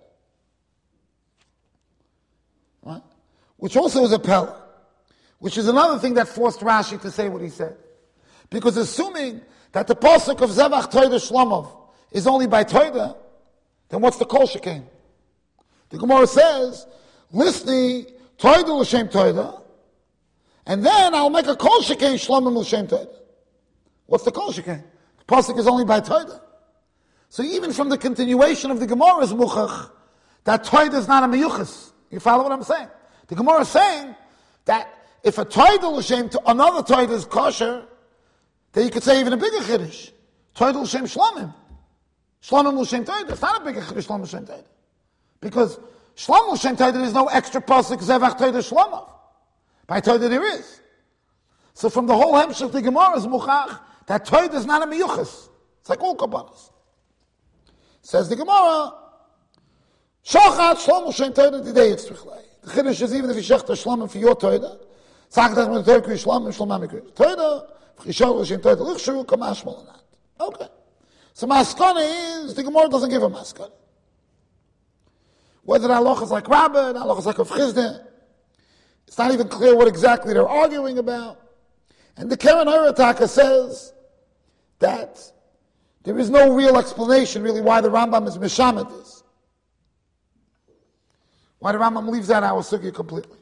Right? Which also is a pella. Which is another thing that forced Rashi to say what he said. Because assuming that the pasuk of Zevach Torah Shlomov is only by Torah, then what's the kol shekain? The Gemara says, listening Torah L'Shem Torah, and then I'll make a kol shekain Shlomim L'Shem Torah. What's the kol shekain? The pasuk is only by Torah. So even from the continuation of the Gemara's muchach, that Torah is not a miyuchas. You follow what I'm saying? The Gemara is saying that if a Torah L'Shem, another Torah is kosher, then you could say even a bigger chiddush. Torah L'Shem Shlomim. Shlomim L'Shem Torah. It's not a bigger chiddush, Shlomim L'Shem Torah. Because Shlomim L'Shem Torah, there is no extra pasuk Zevach Torah Shlomov. By Torah there is. So from the whole hemshech of the Gemara is muchach, that Torah is not a miyuchas. It's like all kabbalas. Says the Gemara, Shochat Shlom L'Shem Torah today it's Trichlei. The chiddush is even if you shech the Shlomim for your Torah, Tzach that when Torah Kriya Shlomim, Shlomim Kriya Torah, V'chishol L'Shem Torah L'chshu, Kamash Molanat. Okay. So maskana is, the Gemara doesn't give a maskana. Whether the halacha is like Rabbah, the halacha is like Rav Chizda, it's not even clear what exactly they're arguing about. And the Keren Orataka says that there is no real explanation really why the Rambam is Meshamet this. Why the Rambam leaves out our sugya completely.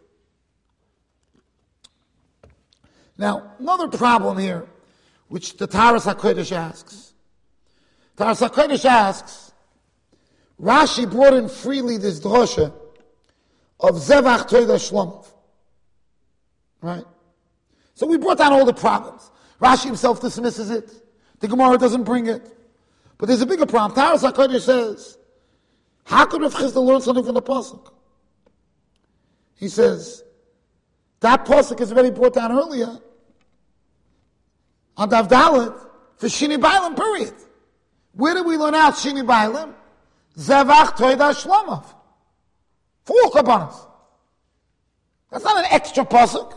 Now, another problem here, which the Taras HaKodesh asks. Taras HaKodesh asks, Rashi brought in freely this drosha of Zevach Torah Shlomov. Right? So we brought down all the problems. Rashi himself dismisses it. The Gemara doesn't bring it. But there's a bigger problem. Taras HaKodesh says, how could Rav Chizda learn something from the pasuk? He says, that pasuk is already brought down earlier on Daf Dalet for Shini Bailam, period. Where did we learn out Shini Bailam? Zevach Torah Shlomov. For all kabbalas. That's not an extra pasuk.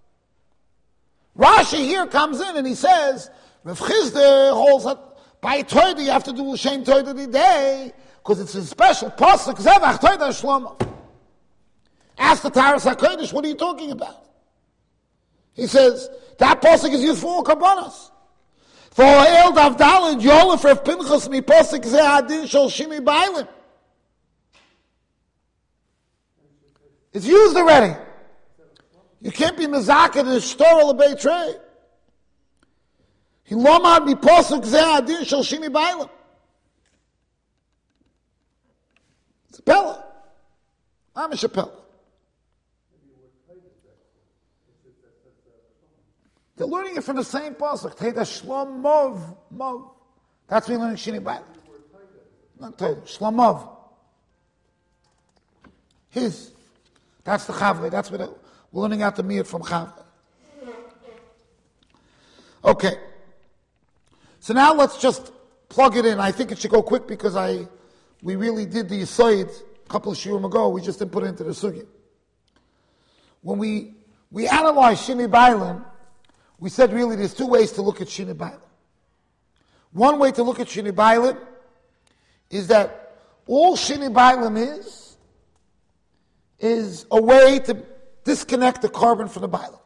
Rashi here comes in and he says, Rav Chizda holds that by Torah you have to do L'Shem Torah today because it's a special pasuk, Zevach Torah Shlomov. Ask the Taras HaKodesh, what are you talking about? He says, that pasuk is used for all kabbalas. V'o'el davdalin yolef Rav Pinchas mi posik ze adin shel shimi bailim. It's used already. You can't be mezakeh to store a bay tray. He lomad mi posik ze adin shel shimi bailim. It's a pella. I'm a shapella. They're learning it from the same pasuk. Teda shlom mov mov. That's what we're learning shini bailim. Not teda shlom mov. His. That's the chavle. That's what it, we're learning out the miyat from chavle. Okay. So now let's just plug it in. I think it should go quick because I we really did the yisoid a couple of shiurim ago. We just didn't put it into the sugya. When we we analyze shini bailim, we said really there's two ways to look at Shini Bailim. One way to look at Shini Bailim is that all Shini Bailim is, is a way to disconnect the carbon from the Bailim.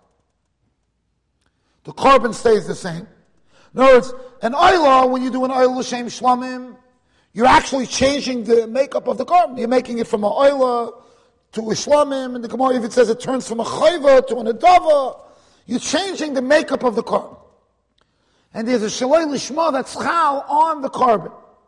The carbon stays the same. In other words, an oilah, when you do an oil l'shem shlamim, you're actually changing the makeup of the carbon. You're making it from an oilah to a shlamim, and the Gemara even says it turns from a chayva to an adava. You're changing the makeup of the carbon. And there's a shaloi lishma that's chal on the carbon.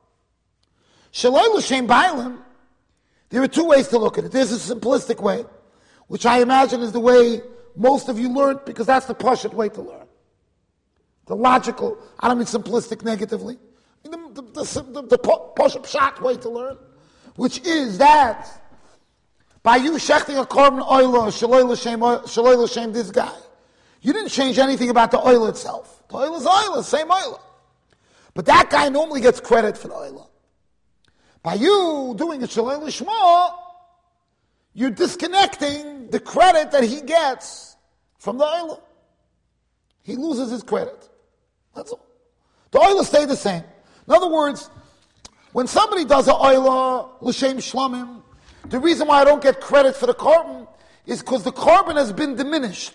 Shaloi l'shem bailim, there are two ways to look at it. There's a simplistic way, which I imagine is the way most of you learned, because that's the pashut way to learn. The logical, I don't mean simplistic negatively, I mean the, the, the, the, the pashut pshat way to learn, which is that by you shechting a carbon oil, shaloi l'shem, shaloi l'shem this guy, you didn't change anything about the oil itself. The oil is oil, same oil. But that guy normally gets credit for the oil. By you doing a shaloi lishma, you're disconnecting the credit that he gets from the oil. He loses his credit. That's all. The oil stay the same. In other words, when somebody does an oil l'shem shlamim, the reason why I don't get credit for the carbon is because the carbon has been diminished.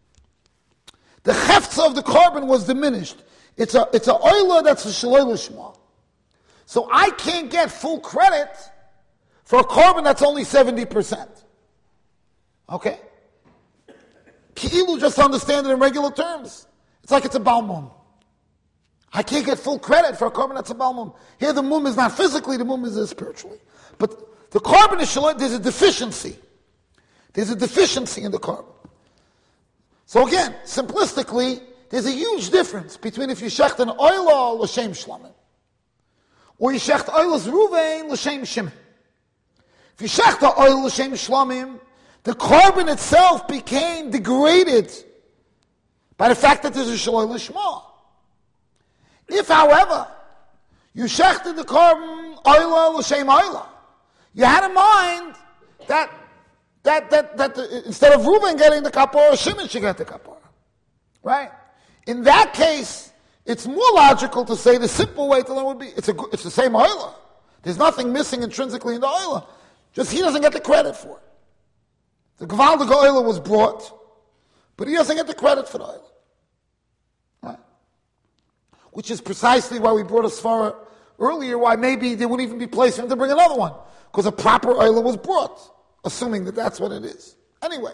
The hefza of the carbon was diminished. It's a it's a oilah that's a shaloi lishma. So I can't get full credit for a carbon that's only seventy percent. Okay? Ki'ilu, just understand it in regular terms. It's like it's a balmum. I can't get full credit for a carbon that's a balmum. Here the mum is not physically, the mum is spiritually. But the carbon is shaloi, there's a deficiency. There's a deficiency in the carbon. So again, simplistically, there's a huge difference between if you shecht an oilah l'shem shlamim, or you shecht oilas ruvein l'shem shimon. If you shecht the oil l'shem shlamim, the carbon itself became degraded by the fact that there's a shaloi l'shma. If, however, you shechted the carbon oilah l'shem oilah, you had in mind that That, that, that, uh, instead of Reuben getting the kapara, Shimon should get the kapara. Right? In that case, it's more logical to say the simple way to learn would be, it's a, it's the same oilah. There's nothing missing intrinsically in the oilah. Just he doesn't get the credit for it. The Gvaldig oilah was brought, but he doesn't get the credit for the oilah. Right? Which is precisely why we brought as far earlier, why maybe there wouldn't even be place for him to bring another one. Because a proper oilah was brought. Assuming that that's what it is. Anyway.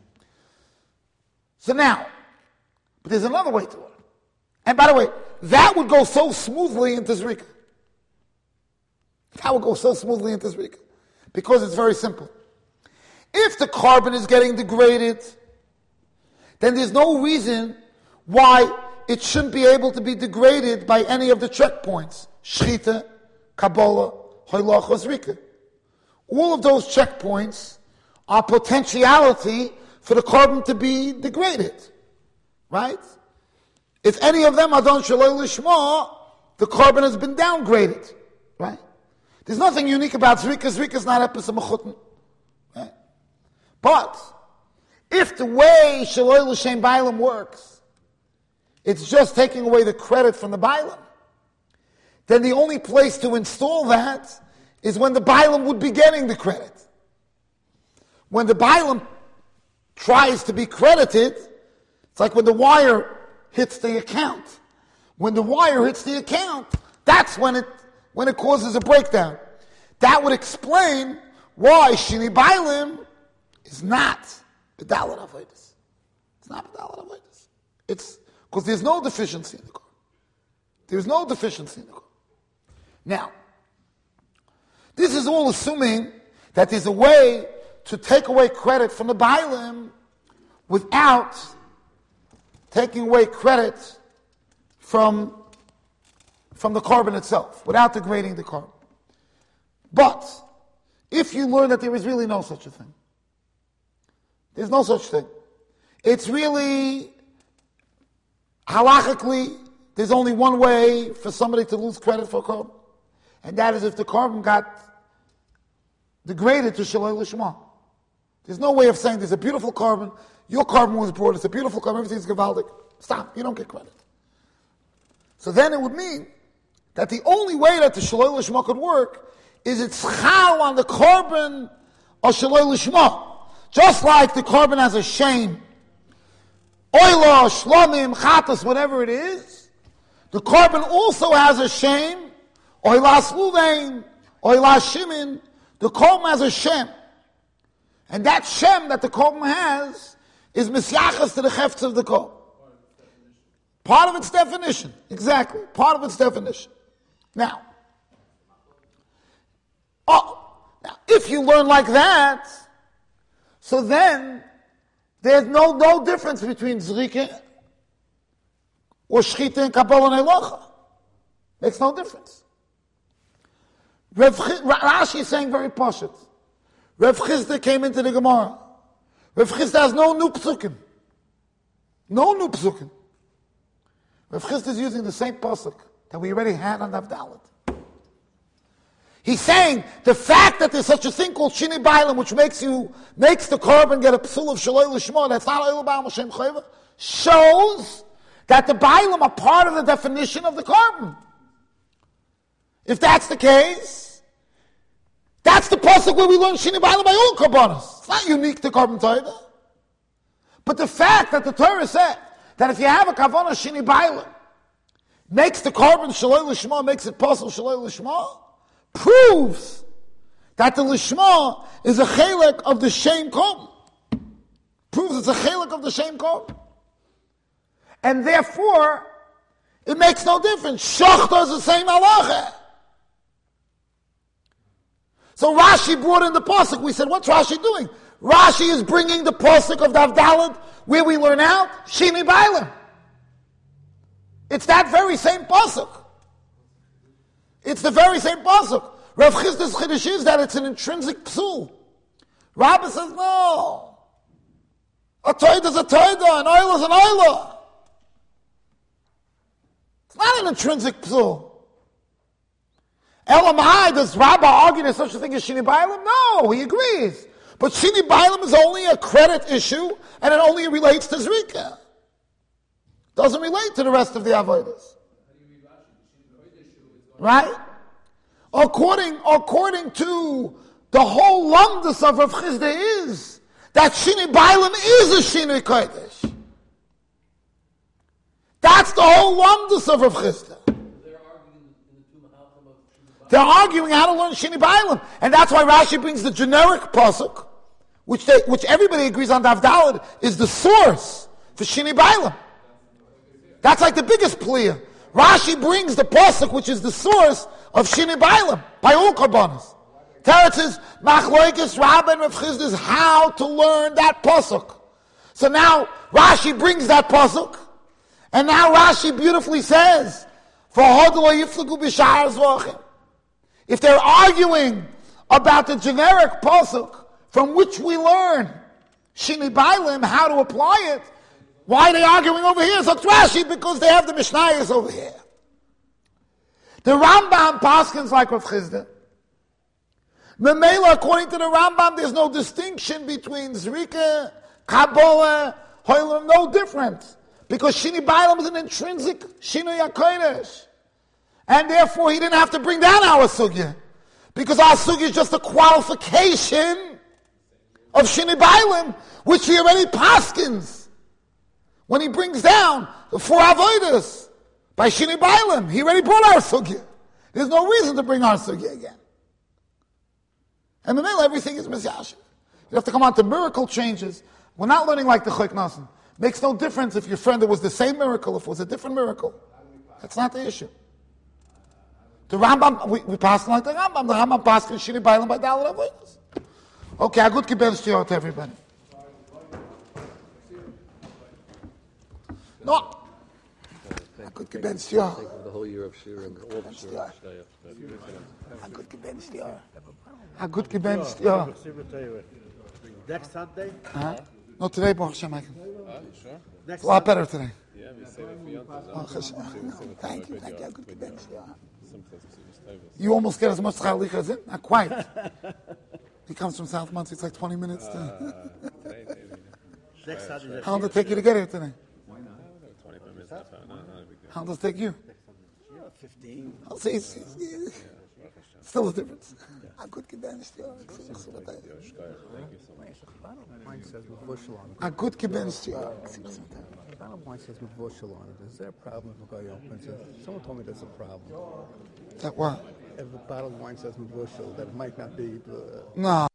So now, but there's another way to learn. And by the way, that would go so smoothly into Zrika. That would go so smoothly into Zrika. Because it's very simple. If the carbon is getting degraded, then there's no reason why it shouldn't be able to be degraded by any of the checkpoints. Shchita, Kabbalah, Hoylach, or Zrika. All of those checkpoints are potentiality for the carbon to be degraded. Right? If any of them are done shaloi lishma, the carbon has been downgraded. Right? There's nothing unique about Zrika. Zrika is not episode mechutin. Right? But if the way shaloi l'shem bailim works, it's just taking away the credit from the bailim, then the only place to install that is when the bailim would be getting the credit. When the bailim tries to be credited, it's like when the wire hits the account. when the wire hits the account, that's when it when it causes a breakdown. That would explain why Shini Bailim is not B'dalet Avodas. It's not B'dalet Avodas. It's because there's no deficiency in the korban. There's no deficiency in the korban. Now, this is all assuming that there's a way to take away credit from the Bailim without taking away credit from, from the korban itself, without degrading the korban. But if you learn that there is really no such a thing, there's no such thing. It's really, halachically, there's only one way for somebody to lose credit for a korban, and that is if the korban got degraded to Shalei Lishma. There's no way of saying there's a beautiful korban, your korban was brought, it's a beautiful korban, everything's gewaldig. Stop, you don't get credit. So then it would mean that the only way that the Shalei Lishma could work is it's chal on the korban of Shalei Lishma. Just like the korban has a shame, oila, shlomim, chatas, whatever it is, the korban also has a shame, oila sluvein, oila shimin, the korban has a shem. And that shem that the korban has is misyachas to the chefts of the korban. Part of its definition, exactly, part of its definition. Now, oh, now if you learn like that, so then there's no no difference between zrika or shchita and kabbalah and halacha. Makes no difference. Rav Ch- Rashi is saying very pashut. Rav Chisda came into the Gemara. Rav Chisda has no new psukim. No new psukim. Rav Chisda is using the same pasuk that we already had on Daf Dalet. He's saying the fact that there's such a thing called Shini Bailim, which makes you makes the korban get a psul of Shalei Lishma, that's not Oil Ba'al Hashem Chayva, shows that the Bailim are part of the definition of the korban. If that's the case, that's the pasuk where we learn Shini Bailim by all korbanos. It's not unique to korban Torah. But the fact that the Torah said that if you have a kavanah Shini Bailim, makes the korban Shalei Lishma, makes it possible Shalei Lishma, proves that the Lishma is a chelek of the shame korban. Proves it's a chelek of the shame korban. And therefore, it makes no difference. Shachta is the same halacha. So Rashi brought in the pasuk. We said, what's Rashi doing? Rashi is bringing the pasuk of Daf Dalet where we learn out Shini Bailim. It's that very same pasuk. It's the very same pasuk. Rav Chisda's chiddush is that it's an intrinsic psul. Rabbi says, no. A toida is a toida, an oila is an oila. It's not an intrinsic psul. Elamai, does Rabbi argue there's such a thing as Shini Bailim? No, he agrees. But Shini Bailim is only a credit issue, and it only relates to Zrika. Doesn't relate to the rest of the avodas. Right? According, according to the whole lumdus of Rav Chisda is that Shini Bailim is a Shini Kodesh. That's the whole lumdus of Rav Chisda. They're arguing how to learn Shini Bailim. And that's why Rashi brings the generic pasuk, which they, which everybody agrees on Daf Dalet is the source for Shini Bailim. That's like the biggest plea. Rashi brings the pasuk, which is the source of Shini Bailim, by all korbanos. Teretz is Machloikis Rabbi and Rav Chisda is how to learn that pasuk. So now Rashi brings that pasuk, and now Rashi beautifully says, "For hodlo yiflagu b'shar zvachim." If they're arguing about the generic pasuk from which we learn Shini Bailim, how to apply it, why are they arguing over here? So it's Rashi, because they have the Mishnayos over here. The Rambam paskins like Rav Chisda. Memela, according to the Rambam, there's no distinction between Zrika, Kabbalah, Hoylem, no difference. Because Shini Bailim is an intrinsic Shini HaKodesh. And therefore he didn't have to bring down our sugya. Because our sugya is just a qualification of Shini Bailim, which he already paskins when he brings down the four avodas. By Shini Bailim, he already brought our sugya. There's no reason to bring our sugya again. And the middle, everything is misyashiv. You have to come on to miracle changes. We're not learning like the Chok Nasan. Makes no difference if your friend, it was the same miracle, if it was a different miracle. That's not the issue. The Rambam, we, we pass like the Rambam. The Rambam passed in Shini Bailim by Dalet Avodas. Okay, a good kibbutz shtiyot to everybody. No. A good kibbutz shtiyot. The whole year of Shira and all the Shira. A good kibbutz shtiyot. A good kibbutz shtiyot. Next Sunday? Huh? No, today, Baruch Hashem. Ah, sure. It's a lot better today. Yeah, we save it for Yom Baruch Hashem. Thank you, thank you. A good kibbutz shtiyot. Sometimes we see You almost get as much chaylicha as it? Not quite. He comes from South Muncie. It's like twenty minutes. To Next Sunday. How long does it take you to get here today? twenty-five minutes, half hour. No, no, big deal. How long does it take you? fifteen. I'll say it's, it's, it's still a difference. A good kibbutz shtiyot. Thank you so much. Mine says with bushel on it. A good kibbutz shtiyot. Bottom line says with bushel on it. Is there a problem if a guy opens it? Someone told me there's a problem. That what? If the bottle of wine says with bushel, that it might not be. Uh, No.